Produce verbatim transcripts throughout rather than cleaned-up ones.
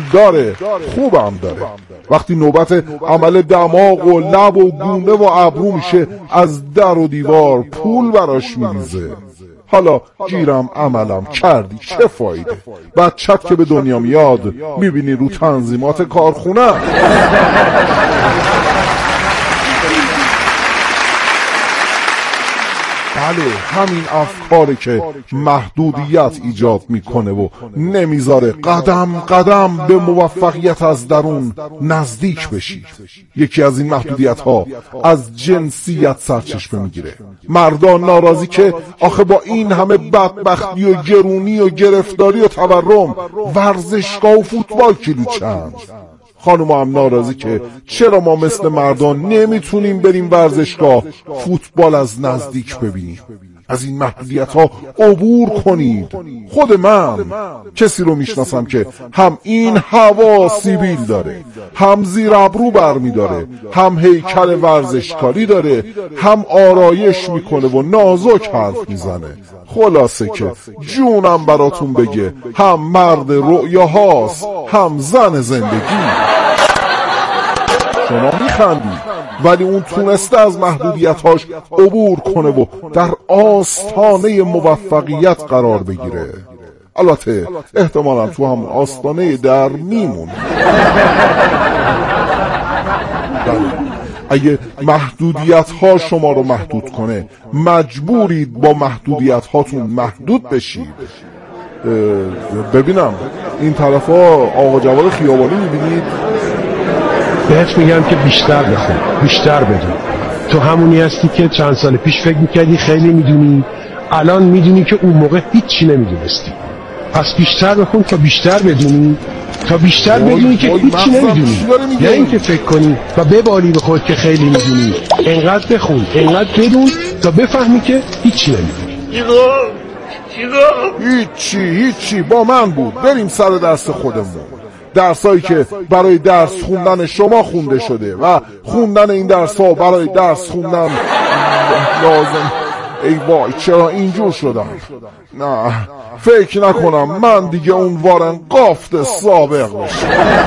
داره، خوبم داره. وقتی نوبت عمل دماغ و لب و گونه و ابرو میشه از در و دیوار پول براش میریزه. حالا گیرم عملم کردی چه فایده؟ بچت که به دنیا میاد میبینی رو تنظیمات کارخونه. بله همین افکاره که محدودیت ایجاد میکنه و نمیذاره قدم قدم به موفقیت از درون نزدیک بشید. یکی از این محدودیت ها از جنسیت سرچشمه میگیره. مردان ناراضی که آخه با این همه بدبختی و گرونی و گرفتاری و تورم ورزشگاه و فوتبال کیلو چند. خانم هم ناراضی که چرا ما مثل مردان نمیتونیم بریم ورزشگاه فوتبال از نزدیک ببینیم. از این محدودیت ها عبور کنید. خود من کسی رو میشناسم که هم این هوا سیبیل داره، هم زیر ابرو برمی داره، هم هیکل ورزشکاری داره، هم آرایش میکنه و نازک حرف میزنه. خلاصه که جونم براتون بگه هم مرد رؤیاهاست هم زن زندگی. شما میخندید ولی اون تونسته از محدودیتاش عبور کنه و در آستانه موفقیت قرار بگیره. البته احتمالاً تو هم آستانه در میمونه. اگه محدودیت ها شما رو محدود کنه مجبورید با محدودیت هاتون محدود بشید. ببینم این طرف ها آقا جواد خیابانی میبینید؟ بهت میگم که بیشتر بخون، بیشتر بدون. تو همونی هستی که چند سال پیش فکر میکردی خیلی میدونی، الان میدونی که اون موقع هیچی نمیدونستی. پس بیشتر بخون تا بیشتر بدونی، تا بیشتر بدونی که هیچی نمیدونی. نه اینکه فکر کنی و ببالی به خود که خیلی میدونی. انقدر بخون، انقدر بدون تا بفهمی که هیچی نمیدونی. هیچی هیچی با من بود. بریم سر درس خودمون. درسایی که برای درس خوندن شما خونده شده و خوندن این درس ها برای درس خوندن لازم. ای وای چرا اینجور شدم؟ نه فکر نکنم من دیگه اون وارن قافت سابق باشم.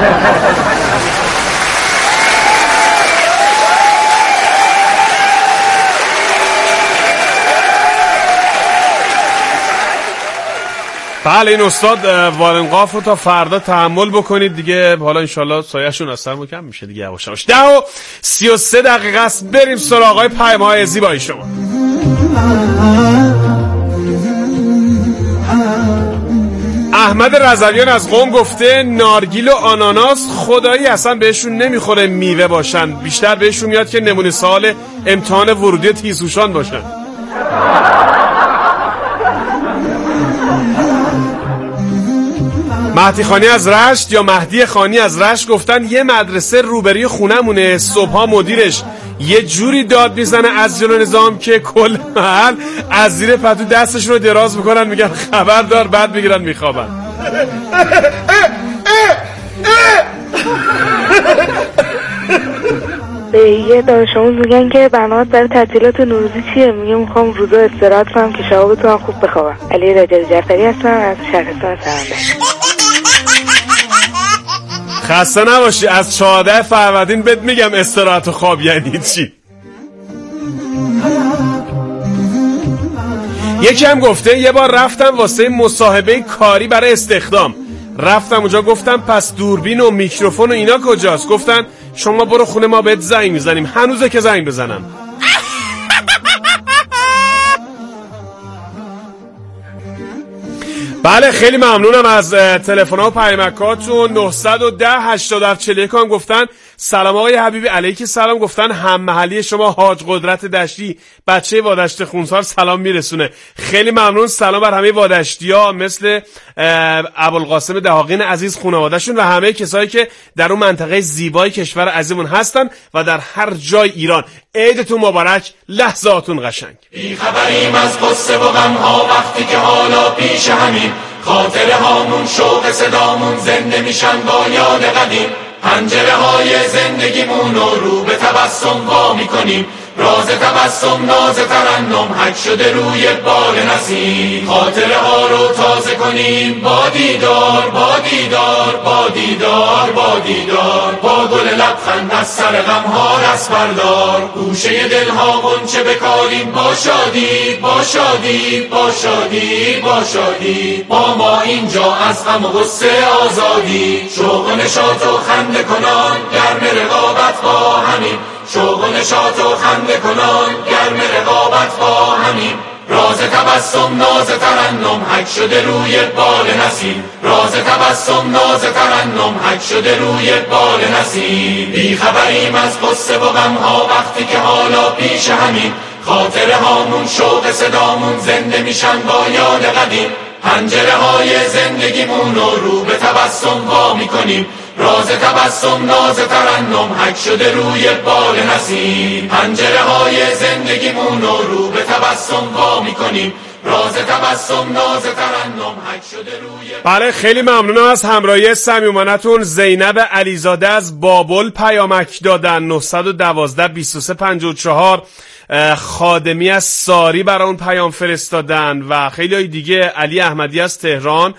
بله این استاد وارنقاف رو تا فردا تحمل بکنید دیگه. حالا انشالله سایه‌شون از سر مکم میشه دیگه. یواش یواش ده و سی و سه دقیقه است. بریم سراغ آقای پیام‌های زیبایی شما. احمد رضویان از قم گفته نارگیل و آناناس خدایی اصلا بهشون نمیخوره میوه باشن، بیشتر بهشون میاد که نمونه سال امتحان ورودی تیزهوشان باشن. مهدی خانی از رشت یا مهدی خانی از رشت گفتن یه مدرسه روبروی خونمونه، صبحا مدیرش یه جوری داد میزنه از جلو نظام که کل محل از زیر پتو دستش رو دراز میکنن میگن خبردار، بعد میگیرن میخوابن. به یه دانش آموز میگن که برنامه‌ات برای تعطیلات نوروزی چیه؟ میگه میخوام روزا استراحت کنم که شبا بتونم خوب بخوابم. علی رجب جعفری هستم از شهرستان سرنده. خسته نباشی. از چهارده فروردین بهت میگم استراحت و خواب یعنی چی. یکی هم گفته یه بار رفتم واسه مصاحبه کاری برای استخدام، رفتم اونجا گفتم پس دوربین و میکروفون و اینا کجاست؟ گفتن شما برو خونه ما بهت زنگ میزنیم. هنوزه که زنگ بزنم. بله خیلی ممنونم از تلفن‌ها و پیامکاتون. نه یک صفر هشتاد و هفت چهل و یک هم گفتن سلام آقای حبیبی. علیک سلام. گفتن هم محلی شما حاج قدرت دشتی بچه وادشت خونسار سلام میرسونه. خیلی ممنون. سلام بر همه وادشتی‌ها مثل ابوالقاسم دهاقین عزیز، خانواده‌شون و همه کسایی که در اون منطقه زیبای کشور عزیزمون هستن و در هر جای ایران. عیدتون مبارک، لحظاتون قشنگ. بی خبریم از قصه و غم‌ها وقتی که حالا پیش همین، خاطره هامون شوق صدامون زنده میشن با یاد قدیم. پنجره های زندگیمون رو رو به تبسم وا میکنیم، راز تبسم ناز ترنم حک شده روی بال نسیم. خاطره ها رو تازه کنیم با دیدار با دیدار با دیدار با دیدار، با گل لبخند از سر غم ها دست بردار. گوشه دل ها غنچه بکاریم با شادی با شادی با شادی با شادی، با ما اینجا از غم و غصه آزادی. شوق و نشاط و خنده کنان گرم رقابت با همین، شوق و نشاط و خنده کنان گرم رقابت با همین. راز تبسم ناز ترنم حک شده روی بال نسیم. راز تبسم ناز ترنم حک شده روی بال نسیم. بی خبریم از قصه و غم ها وقتی که حالا پیش همین. خاطره هامون شوق صدامون زنده میشن با یاد قدیم. پنجره های زندگیمون رو رو به تبسم وا میکنیم. راز تبسم ناز ترنم حک شده روی بال نسیم. پنجره های زندگیمون رو رو به تبسم وا میکنیم. راز تبسم ناز ترنم حک شده روی. بله خیلی ممنونم از همراهی صمیمانه‌تون. زینب علیزاده از بابل پیامک دادن نه یک دو بیست و سه پنجاه و چهار. خادمی از ساری برای اون پیام فرستادن و خیلی های دیگه. علی احمدی از تهران،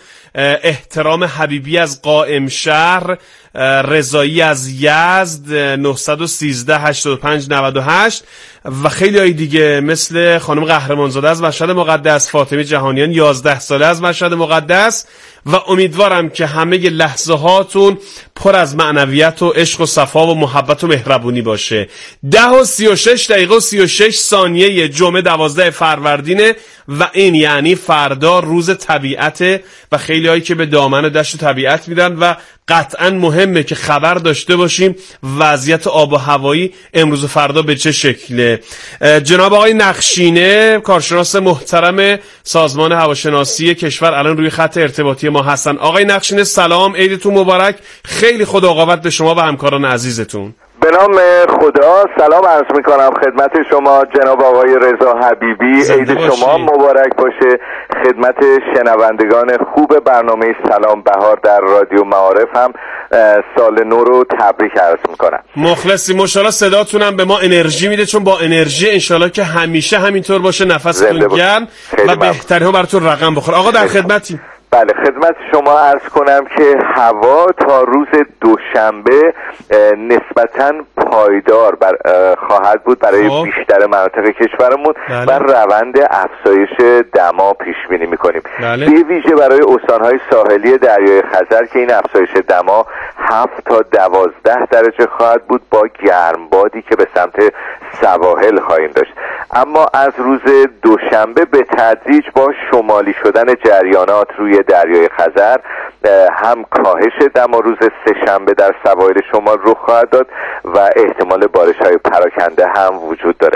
احترام حبیبی از قائم شهر، رضایی از یزد نه یک سه هشتاد و پنج نود و هشت و خیلی های دیگه مثل خانم قهرمانزاده از مشهد مقدس، فاطمه جهانیان یازده ساله از مشهد مقدس. و امیدوارم که همه لحظه هاتون پر از معنویت و عشق و صفا و محبت و مهربونی باشه. ده و سی و شش دقیقه و سی و شش ثانیه جمعه دوازده فروردینه و این یعنی فردا روز طبیعته و خیلی هایی که به دامن و دشت طبیعت میدن و قطعا مهمه که خبر داشته باشیم وضعیت آب و هوایی امروز و فردا به چه شکله. جناب آقای نقشینه کارشناس محترم سازمان هواشناسی کشور الان روی خط ارتباطی ما هستن. آقای نقشینه سلام، عیدتون مبارک. خیلی خدا عاقبت به شما و همکاران عزیزتون. به نام خدا سلام عرض میکنم خدمت شما جناب آقای رضا حبیبی. عید شما مبارک باشه. خدمت شنوندگان خوب برنامه سلام بهار در رادیو معارف هم سال نو رو تبریک عرض میکنم. مخلصی. ماشاءالله صداتونم به ما انرژی میده، چون با انرژی انشالله که همیشه همینطور باشه، نفستون گرم و بهتری ها براتون رقم بخوره. آقا در خدمتی. بله خدمت شما عرض کنم که هوا تا روز دوشنبه نسبتاً پایدار بر خواهد بود برای آه. بیشتر مناطق کشورمون. بله. و روند افزایش دما پیش بینی می‌کنیم. بله. به ویژه برای استان‌های ساحلی دریای خزر که این افزایش دما هفت تا دوازده درجه خواهد بود با گرمبادی که به سمت سواحل خواهیم داشت. اما از روز دوشنبه به تدریج با شمالی شدن جریانات روی دریای خزر هم کاهش دما روز سه‌شنبه در سواحل شمال رخ خواهد داد و احتمال بارش‌های پراکنده هم وجود داره.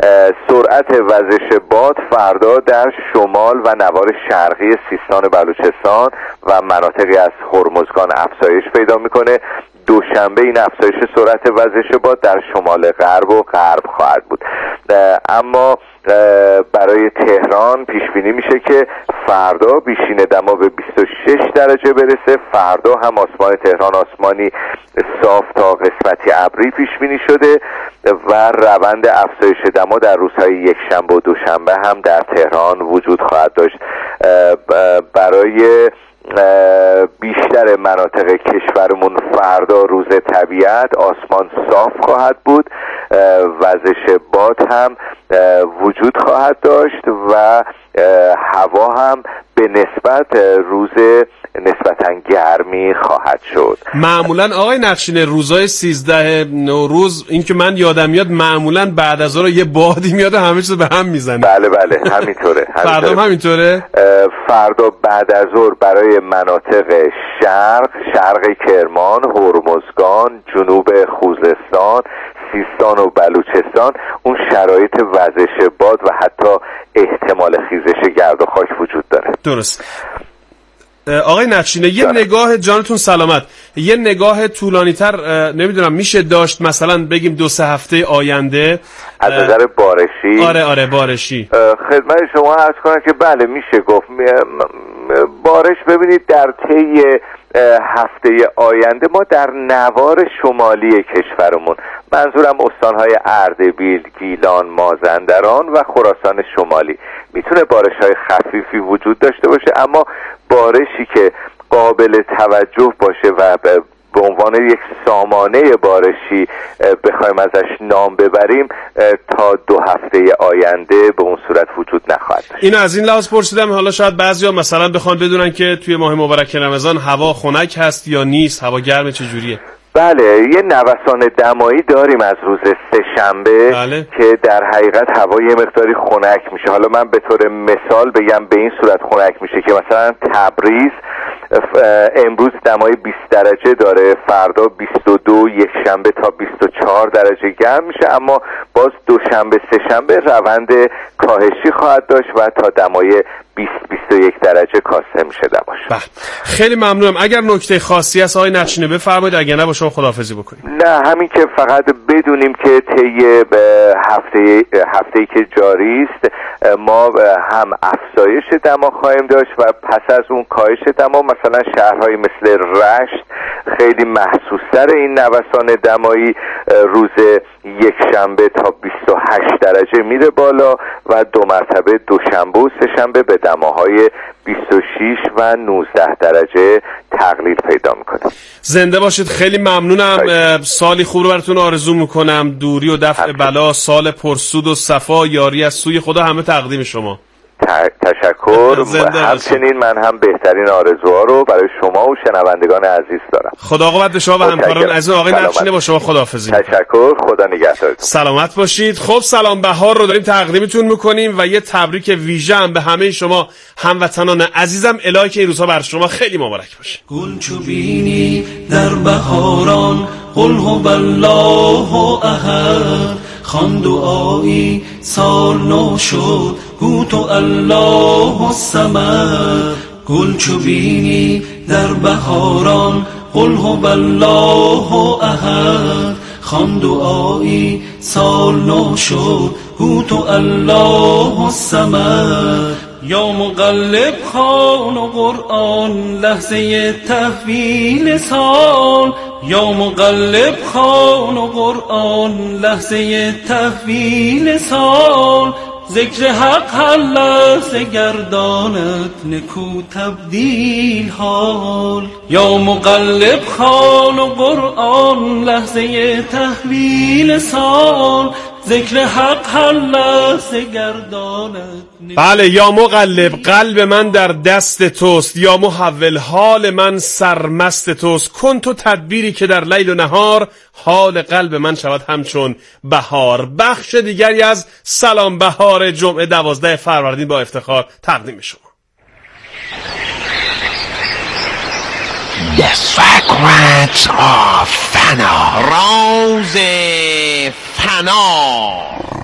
سرعت وزش باد فردا در شمال و نوار شرقی سیستان و بلوچستان و مناطقی از هرمزگان افزایش پیدا میکنه. دوشنبه این افزایش سرعت وزش باد در شمال غرب و غرب خواهد بود. اما برای تهران پیش بینی میشه که فردا بیشین دما به بیست و شش درجه برسه. فردا هم آسمان تهران آسمانی صاف تا قسمتی ابری پیش بینی شده و روند افزایش دما در روزهای یکشنبه و دوشنبه هم در تهران وجود خواهد داشت. برای بیشتر مناطق کشورمون فردا روز طبیعت، آسمان صاف خواهد بود، وزش باد هم وجود خواهد داشت و هوا هم به نسبت روز نسبتاً گرمی خواهد شد. معمولاً آقای نقشینه روزای سیزده نوروز این که من یادم میاد معمولاً بعد از ظهر یه بادی میاد همه چیز به هم میزنه. بله بله همینطوره. فردا همینطوره. فردا بعد از ظهر برای مناطق شرق، شرق کرمان، هرمزگان، جنوب خوزستان، سیستان و بلوچستان اون شرایط وزش باد و حتی احتمال خیزش گرد و خاک وجود داره. درست. آقای نقشینه یه جانه. نگاه جانتون سلامت، یه نگاه طولانی تر نمیدونم میشه داشت مثلا بگیم دو سه هفته آینده از نظر بارشی؟ آره آره بارشی. خدمت شما عرض کنم که بله میشه گفت بارش. ببینید در طی هفته آینده ما در نوار شمالی کشورمون، منظورم استانهای اردبیل، گیلان، مازندران و خراسان شمالی، میتونه بارش‌های خفیفی وجود داشته باشه، اما بارشی که قابل توجه باشه و به عنوان یک سامانه بارشی بخوایم ازش نام ببریم تا دو هفته آینده به اون صورت وجود نخواهد داشت. اینو از این لحاظ پرسیدم. حالا شاید بعضیا مثلا بخوان بدونن که توی ماه مبارک رمضان هوا خنک هست یا نیست، هوا گرمه چجوریه؟ بله، یه نوسان دمایی داریم از روز سه‌شنبه بله. که در حقیقت هوا یه مقداری خنک میشه. حالا من به طور مثال بگم به این صورت خنک میشه که مثلا تبریز امروز دمای بیست درجه داره، فردا بیست و دو، یک شنبه تا بیست و چهار درجه گرم میشه، اما باز دوشنبه سه شنبه روند کاهشی خواهد داشت و تا دمای بیست بیست و یک درجه کاسته میشه دماش. بله، خیلی ممنونم. اگر نکته خاصی هست آقای نقشینه بفرمایید، اگر نه با شما خداحافظی بکنیم. نه، همین که فقط بدونیم که طی هفته هفته‌ای که جاری است ما هم افزایش دما خواهیم داشت و پس از اون کاهش دما، مثلا شهرهای مثل رشت خیلی محسوس‌تر این نوسان دمایی روز یک شنبه تا بیست و هشت درجه میره بالا و دو مرتبه دوشنبه و سه شنبه به دماهای بیست و شش و نوزده درجه تقلیل پیدا میکنه. زنده باشید، خیلی ممنونم. سالی خوب رو براتون آرزو میکنم، دوری و دفع بلا، سال پرسود و صفا، یاری از سوی خدا همه تقدیم شما. تشکر. همچنین من هم بهترین آرزوها رو برای شما و شنوندگان عزیز دارم. خدا قوت به شما و همکاران عزیز. آقای نقشینه با شما خداحافظی. تشکر، خدا نگهدارتون. سلامت باشید. خب سلام بهار رو داریم تقدیمتون میکنیم و یه تبریک ویژه هم به همه شما هموطنان عزیزم الهی که این روزها بر شما خیلی مبارک باشه. گل چو بینی در بهاران قل هو الله احد، خوان دعایی سال نو شد گو تو الله الصمد. گل چو بینی در بهاران قل هو الله احد، خوان دعایی سال نو شد گو تو الله الصمد. یا مقلب خوان و قرآن لحظه تحویل سال، یا مقلب خوان و قرآن لحظه تحویل سال. ذکر حق هر لحظه گرداند نکو تبدیل حال. یا مقلب خوان و قرآن لحظه تحویل سال، ذکر حق هر لحظه گرداند. بله، یا مقلب قلب من در دست توست، یا محول حال من سرمست توست. کن تو تدبیری که در لیل و نهار، حال قلب من شود همچون بهار. بخش دیگری از سلام بهار جمعه دوازده فروردین با افتخار تقدیم شما. The secrets of فنا، راز فنا.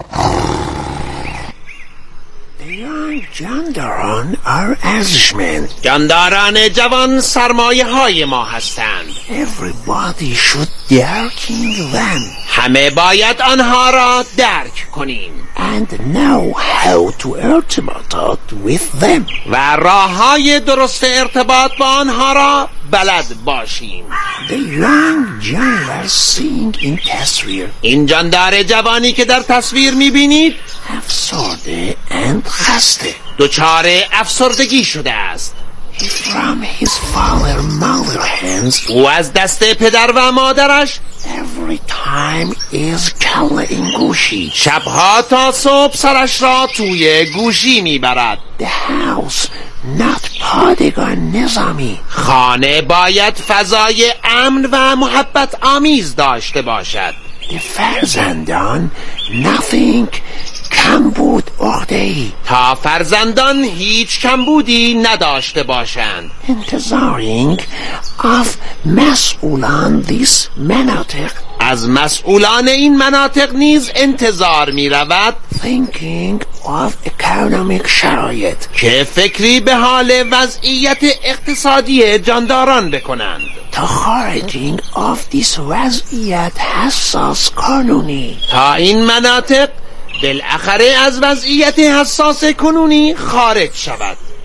The young جانداران are ازشمند. جانداران جوان سرمایه های ما هستند. Everybody should darken them. همه باید آنها را درک کنیم. And know how to irtibatat with them. و راه های درست ارتباط با آنها را بلد باشیم. The young jailer seeing in تصویر. این جاندار جوانی که در تصویر میبینید افسرده and خسته، دچار افسردگی شده است. From his father mother hands. او از دست پدر و مادرش Every time is کله این گوشی. شبها تا صبح سرش را توی گوشی میبرد. The house not پادگان نظامی. خانه باید فضای امن و محبت آمیز داشته باشد. The فرزندان nothing کمبود عقده‌ای. تا فرزندان هیچ کمبودی نداشته باشند. انتظارینگ of مسئولان this مناطق. از مسئولان این مناطق نیز انتظار می رود thinking of economic شرایط، که فکری به حال وضعیت اقتصادی جانداران بکنند. تا خارجینگ of this وضعیت حساس قانونی. تا این مناطق بالاخره از وضعیت حساس کنونی خارج شود.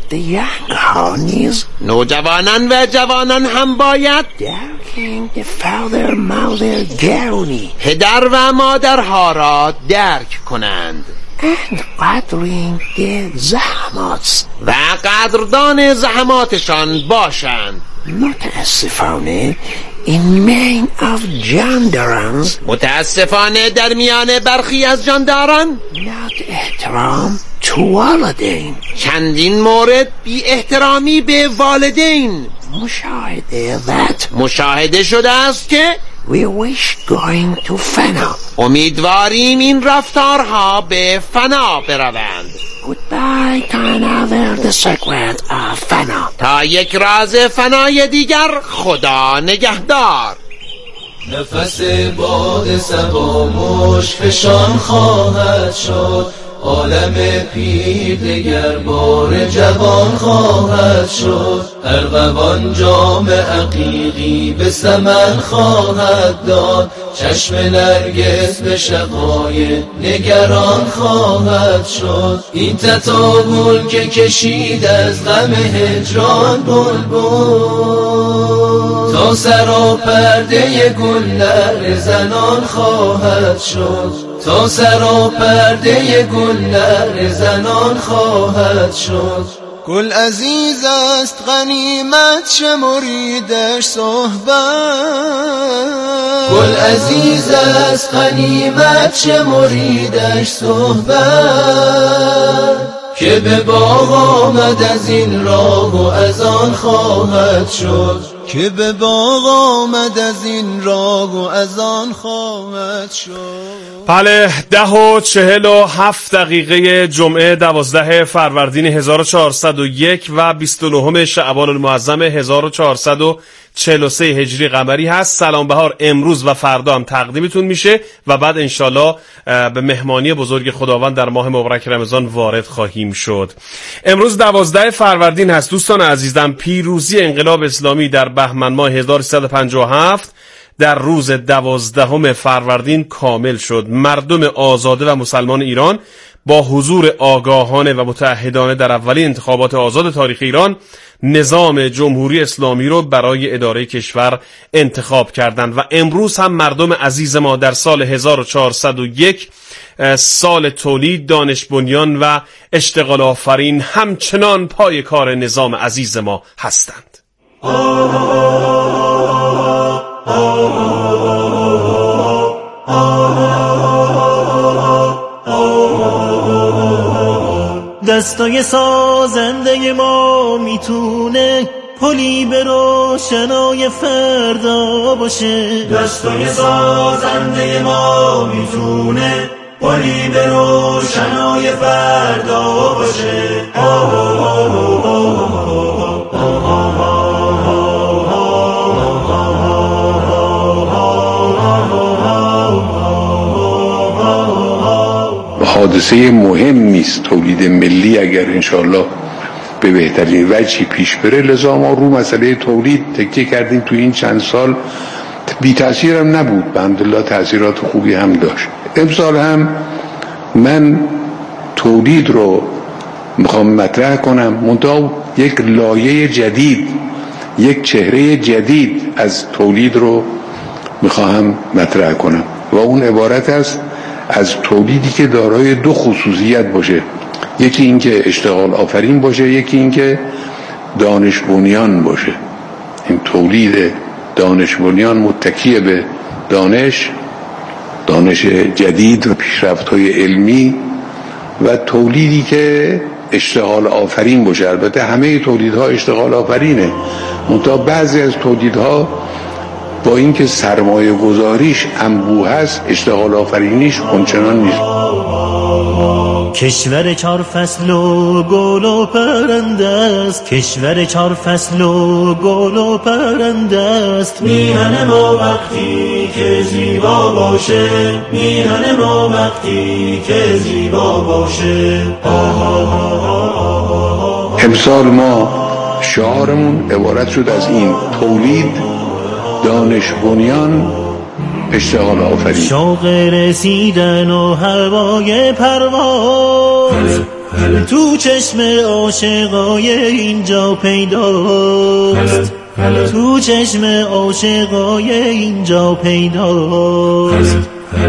the young honeys. نوجوانان و جوانان هم باید Darking the father mother گرونی. پدر و مادرها را درک کنند. And قدرین the زحمات. و قدردان زحماتشان باشند. متاسفانه in main of جانداران متاسفانه در میان برخی از جانداران not احترام to والدین چندین مورد بی احترامی به والدین مشاهده that مشاهده شده است که we wish going to فنا امیدواریم این رفتارها به فنا بروند. Goodbye to another the secret of فنا. تا یک راز فنای دیگر، خدا نگهدار. نفس باد صبا مشفشان خواهد شد، عالم پیر دگر بار جوان خواهد شد. ارغوان جام عقیقی به سمن خواهد داد، چشم نرگس به شقای نگران خواهد شد. این تطاول که کشید از غم هجران بلبل، تا سرا پرده گل لعل زنان خواهد شد. تا سرا پرده گل لعل زنان خواهد شد. گل عزیز است غنیمت شمریدش صحبت، گل عزیز است غنیمت شمریدش صحبت، که به باغ آمد از این راه و از آن خواهد شد، که به باغ آمد از این راه و از آن خواهد شد. بله، ده و چهل و هفت دقیقه جمعه دوازده فروردین هزار و چهارصد و یک و بیست و نهم شعبان المعظم هزار و چهارصد و چهل و سه هجری قمری هست. سلام بهار امروز و فردا هم تقدیمتون میشه و بعد انشالله به مهمانی بزرگ خداوند در ماه مبارک رمضان وارد خواهیم شد. امروز دوازده فروردین هست. دوستان عزیزم، پیروزی انقلاب اسلامی در بهمن ماه هزار و سیصد و پنجاه و هفت در روز دوازدهم فروردین کامل شد. مردم آزاده و مسلمان ایران با حضور آگاهانه و متعهدانه در اولین انتخابات آزاد تاریخ ایران نظام جمهوری اسلامی رو برای اداره کشور انتخاب کردند و امروز هم مردم عزیز ما در سال هزار و چهارصد و یک، سال تولید، دانش بنیان و اشتغال آفرین، همچنان پای کار نظام عزیز ما هستند. دستای سازنده ما میتونه پلی به روشنای فردا باشه، دستای سازنده ما میتونه پلی به روشنای فردا باشه. آه آه آه آه آه آه آه. حادثه مهمی است تولید ملی اگر انشالله به بهترین وجهی پیش بره. لذا ما رو مسئله تولید تکیه کردیم. تو این چند سال بی تأثیر هم نبود، الحمدلله تأثیرات خوبی هم داشت. امسال هم من تولید رو میخوام مطرح کنم، منتها یک لایه جدید، یک چهره جدید از تولید رو میخوام مطرح کنم و اون عبارت است از تولیدی که دارای دو خصوصیت باشه، یکی این که اشتغال آفرین باشه، یکی این که دانش بنیان باشه. این تولید دانش بنیان متکی به دانش دانش جدید و پیشرفت‌های علمی و تولیدی که اشتغال آفرین باشه. البته همه تولیدها اشتغال آفرینه، منتها بعضی از تولیدها با اینکه سرمایه گذاریش انبوه هست، اشتغال آفرینیش اونچنان نیست. کشور چار فصل و گل و پرنده است، کشور چار فصل و گل و پرنده است. میهن ما وقتی که زیبا باشه، میهن ما وقتی که زیبا باشه. امسال ما شعارمون عبارت شد از این: تولید، دانش بنیان، اشتغال آفرین. شوق رسیدن و هوای پرواز، تو چشم عاشقای اینجا پیداست، تو چشم عاشقای اینجا پیداست.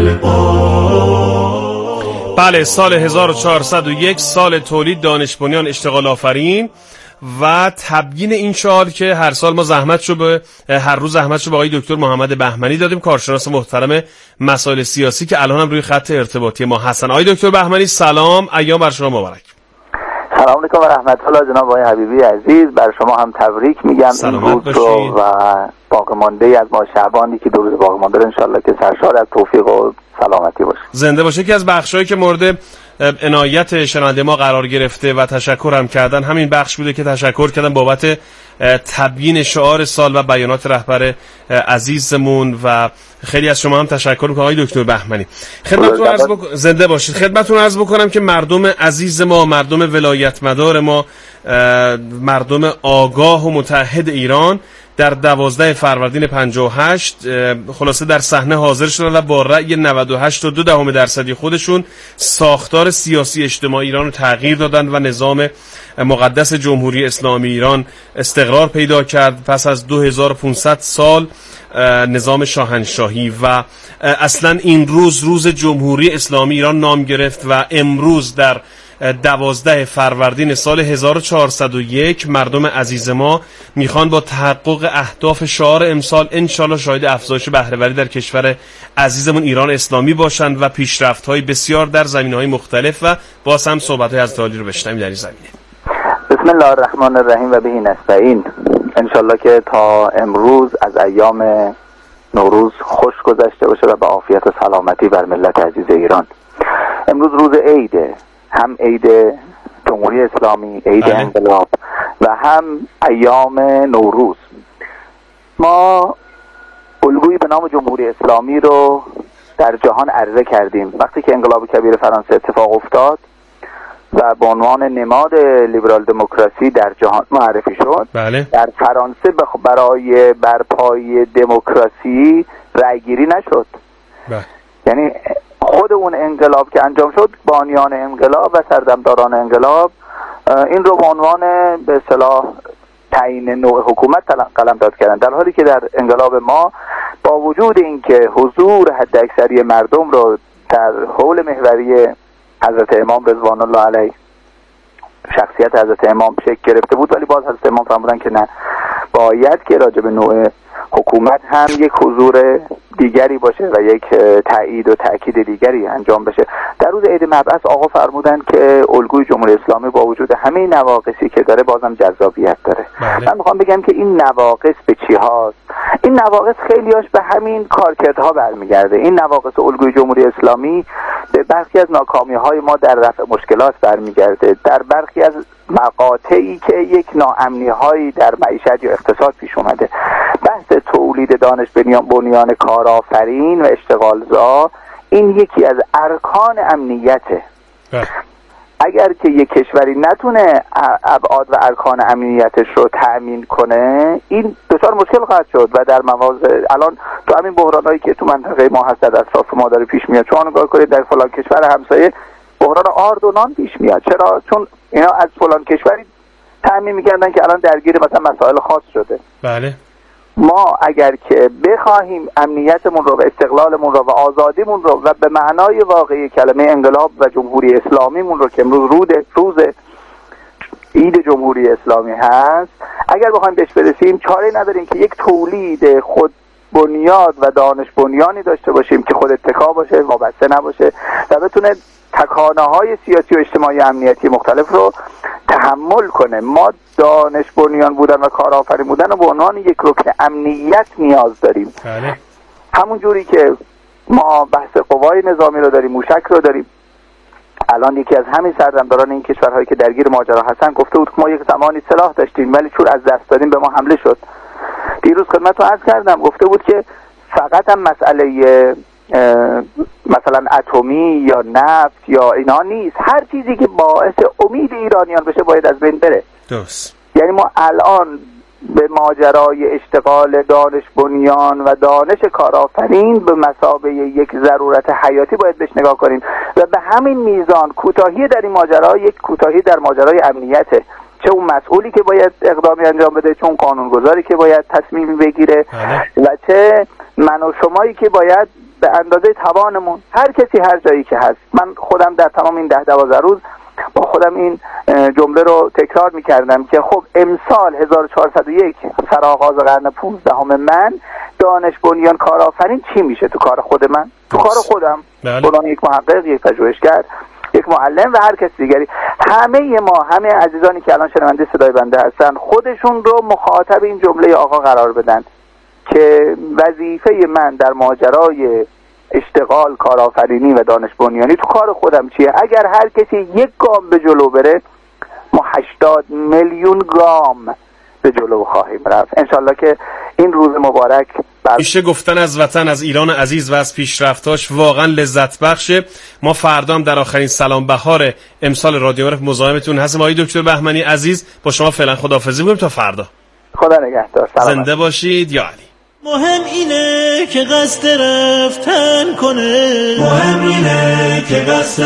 بله، سال هزار و چهارصد و یک، سال تولید دانش بنیان اشتغال آفرین و تبیین این شعار که هر سال ما زحمتشو به هر روز زحمتشو به آقای دکتر محمد بهمنی دادیم، کارشناس محترم مسائل سیاسی که الان هم روی خط ارتباطی ما هستن. آقای دکتر بهمنی سلام، ایام بر شما مبارک. سلام علیکم و رحمت الله جناب آقای حبیبی عزیز، بر شما هم تبریک میگم این روز رو و باقی مانده از ماه شعبانی که دو روز باقی مانده ان شاءالله که سرشار از توفیق و سلامتی باشه. زنده باشه. که از بخشایی که مورد عنایت شنونده ما قرار گرفته و تشکر هم کردن همین بخش بوده که تشکر کردن بابت تبیین شعار سال و بیانات رهبر عزیزمون و خیلی از شما هم تشکر میکنم آقای دکتر بهمنی. خدمتتون عرض بک... زنده باشید. خدمتتون عرض بکنم که مردم عزیز ما، مردم ولایت مدار ما، مردم آگاه و متحد ایران در دوازده فروردین پنجاه و هشت خلاصه در صحنه حاضر شدن و با رأی نود و هشت و دو دهم درصدی خودشون ساختار سیاسی اجتماعی ایران رو تغییر دادن و نظام مقدس جمهوری اسلامی ایران استقرار پیدا کرد پس از دو هزار و پانصد سال نظام شاهنشاهی و اصلا این روز روز جمهوری اسلامی ایران نام گرفت و امروز در دوازده فروردین سال هزار و چهارصد و یک مردم عزیز ما میخوان با تحقق اهداف شعار امسال انشالله شاهد افزایش بهره‌وری در کشور عزیزمون ایران اسلامی باشند و پیشرفت‌های بسیار در زمینه‌های مختلف و باز هم صحبت‌های از عالی رو بشنویم در این زمینه. بسم الله الرحمن الرحیم و به نستعین. انشالله که تا امروز از ایام نوروز خوش گذشته باشه و به عافیت و سلامتی بر ملت عزیز ایران. امروز روز عیده، هم عید جمهوری اسلامی، عید انقلاب و هم ایام نوروز. ما الگویی به نام جمهوری اسلامی رو در جهان عرضه کردیم. وقتی که انقلاب کبیر فرانسه اتفاق افتاد و به عنوان نماد لیبرال دموکراسی در جهان معرفی شد، بله. در فرانسه برای برپای دموکراسی رأیگیری نشد. بله. یعنی خود اون انقلاب که انجام شد، بانیان انقلاب و سردمداران انقلاب این رو به عنوان به اصطلاح تعیین نوع حکومت قلمداد کردن، در حالی که در انقلاب ما با وجود اینکه حضور حداکثری مردم رو در حول محوری حضرت امام رضوان الله علیه شخصیت حضرت امام شکل گرفته بود، ولی باز حضرت امام فرمودن که نه، باید که راجع به نوع حکومت هم یک حضور دیگری باشه و یک تایید و تأکید دیگری انجام بشه. در روز عید مبعث آقا فرمودن که الگوی جمهوری اسلامی با وجود همه نواقصی که داره بازم جذابیت داره. بله. من میخوام بگم که این نواقص به چی هاست؟ این نواقص خیلیاش به همین کارکردها برمیگرده. این نواقص الگوی جمهوری اسلامی به برخی از ناکامی های ما در رفع مشکلات برمیگرده، در برخی از مقاطعی که یک ناامنی هایی در معیشت یا اقتصاد پیش اومده. بحث تولید دانش بنیان کارآفرین و اشتغالزا این یکی از ارکان امنیته. اگر که یک کشوری نتونه ابعاد و ارکان امنیتش رو تأمین کنه، این دچار مشکل خواهد شد و در مواضع الان تو همین بحرانایی که تو منطقه ما هست در اطراف ما داره پیش میاد، چون نگاه کنید در فلان کشور همسایه بحران آرد و نان پیش میاد. چرا؟ چون اینا از فلان کشوری تأمین میکردن که الان درگیر مثلا مسائل خاص شده. بله. ما اگر که بخواهیم امنیتمون رو و استقلالمون رو و آزادیمون رو و به معنای واقعی کلمه انقلاب و جمهوری اسلامیمون رو که امروز روز عید جمهوری اسلامی هست، اگر بخوایم بهش برسیم، چاره نداریم که یک تولید خود بنیاد و دانش بنیانی داشته باشیم که خود اتکا باشه، وابسته نباشه و بتونه تکانه های سیاسی و اجتماعی امنیتی مختلف رو تحمل کنه. ما دانش بنیان بودن و کارآفرین بودن و به عنوان یک رکن امنیت نیاز داریم. بله. همون جوری که ما بحث قوای نظامی رو داریم، موشک رو داریم. الان یکی از همین سردمداران این کشورهایی که درگیر ماجرا هستن گفته بود که ما یک زمانی سلاح داشتیم ولی چون از دست دادیم به ما حمله شد. دیروز خدمتتون عرض کردم، گفته بود که فقط هم مسئله مثلا اتمی یا نفت یا اینا نیست، هر چیزی که باعث امید ایرانیان بشه باید از بین بره. درست. یعنی ما الان به ماجرای اشتغال دانش بنیان و دانش کارآفرین به مثابه یک ضرورت حیاتی باید بهش نگاه کنیم و به همین میزان کوتاهی در این ماجرا یک کوتاهی در ماجرای امنیته، چه اون مسئولی که باید اقدامی انجام بده، چه اون قانونگذاری که باید تصمیم بگیره و چه من و شمایی که باید به اندازه توانمون، هر کسی هر جایی که هست. من خودم در تمام این ده دوازده روز با خودم این جمله رو تکرار میکردم که خب امسال هزار و چهارصد و یک سرآغاز قرن پانزدهم من دانش بنیان کارآفرین چی میشه تو کار خود من، تو کار خودم، بلان یک محقق، یک پژوهشگر، یک معلم و هر کس دیگری. همه ما، همه عزیزانی که الان شنونده صدای بنده هستن خودشون رو مخاطب این جمله آقا قرار بدن که وظیفه من در ماجرای اشتغال کارآفرینی و دانش بنیانی تو کار خودم چیه. اگر هر کسی یک گام به جلو بره ما هشتاد میلیون گام به جلو خواهیم رفت انشالله که این روز مبارک بر... میشه گفتن از وطن، از ایران عزیز و از پیشرفتاش واقعا لذت بخشه. ما فردا هم در آخرین سلام بهار امسال رادیو معرف مزاحمتون هستیم. آقای دکتر بهمنی عزیز با شما فعلا خداحافظی می‌کنیم تا فردا. خدا نگهدار. زنده باشید یا علی. مهم اینه که قصد رفتن کنه، مهم اینه که قصد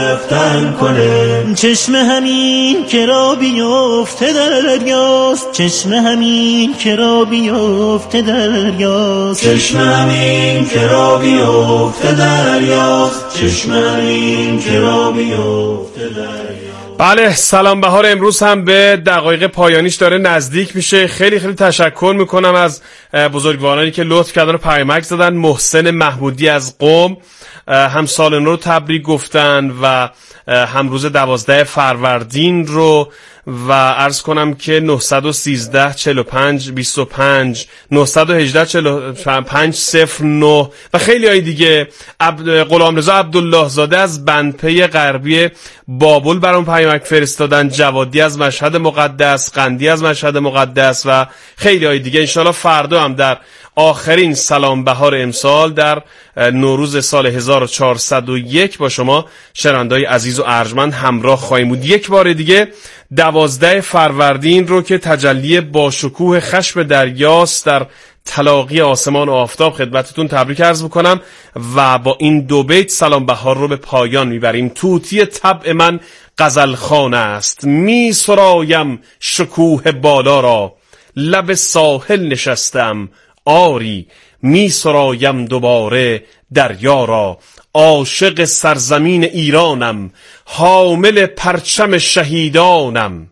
رفتن کنه. چشم همین که را بیفته دریاست، چشم همین که را بیفته دریاست، چشم همین که را بیفته دریاست، چشم همین که را بیفته دریاست. بله، سلام بهار امروز هم به دقایق پایانیش داره نزدیک میشه. خیلی خیلی تشکر میکنم از بزرگوارانی که لطف کردن و پیامک زدن. محسن محمودی از قم هم سال نو رو تبریک گفتن و هم روز دوازده فروردین رو و عرض کنم که نه یک سه چهل و پنج بیست و پنج نه یک هشت چهل و پنج صفر نه و خیلی های دیگه. غلامرضا عبدالله زاده از بندپی غربی بابل برام پیامک فرستادن، جوادی از مشهد مقدس، قندی از مشهد مقدس و خیلی های دیگه. انشالله فردا هم در آخرین سلام بهار امسال در نوروز سال هزار و چهارصد و یک با شما شنونده‌های عزیز و ارجمند همراه خواهیم بود. یک بار دیگه دوازده فروردین رو که تجلی با شکوه خشم دریاست در تلاقی آسمان و آفتاب خدمتتون تبریک عرض بکنم و با این دو بیت سلام بهار رو به پایان میبریم. طوطی طبع من غزلخوان است، می سرایم شکوه بالا را، لب ساحل نشستم آری، می سرایم دوباره دریا را. عاشق سرزمین ایرانم، حامل پرچم شهیدانم،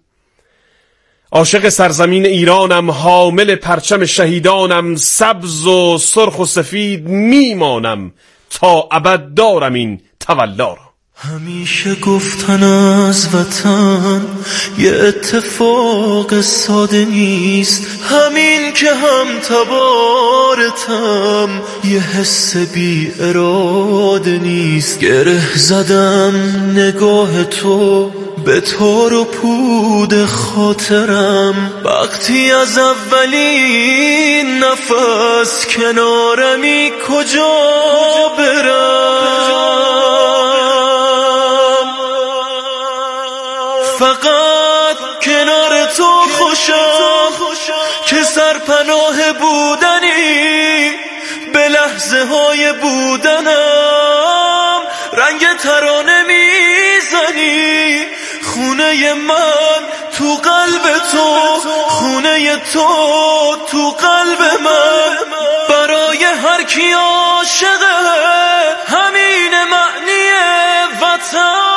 عاشق سرزمین ایرانم، حامل پرچم شهیدانم، سبز و سرخ و سفید میمانم، تا ابد دارم این تولا را. همیشه گفتن از وطن یه اتفاق ساده نیست، همین که هم تبارتم یه حس بی اراده نیست. گره زدم نگاه تو به تار و پود خاطرم، وقتی از اولین نفس کنارمی کجا برم. فقط کنار تو خوشم که سرپناه بودنی، به لحظه های بودنم رنگ ترانه میزنی. خونه من تو قلب تو، خونه تو تو قلب من، برای هر کی عاشقه همین معنی وطن.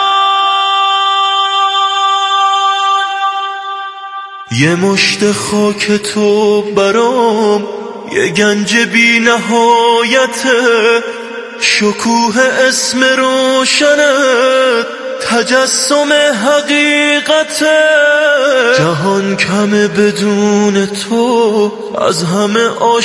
یه مشت خاک تو برام یه گنج بی نهایته، شکوه اسم روشنت تجسم حقیقته. جهان کمه بدون تو، از همه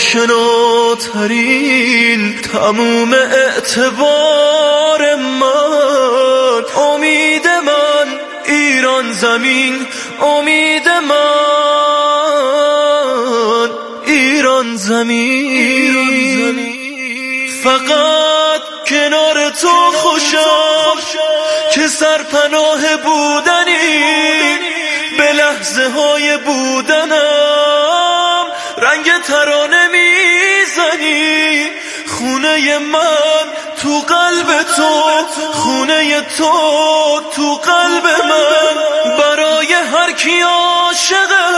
آشناترین، تموم اعتبار من، امید من ایران زمین، امید من ایران زمین. فقط کنار تو خوشم که سرپناه بودنی، به لحظه های بودنم خونه من تو قلب تو، خونه تو تو قلب من. برای هر کی عاشق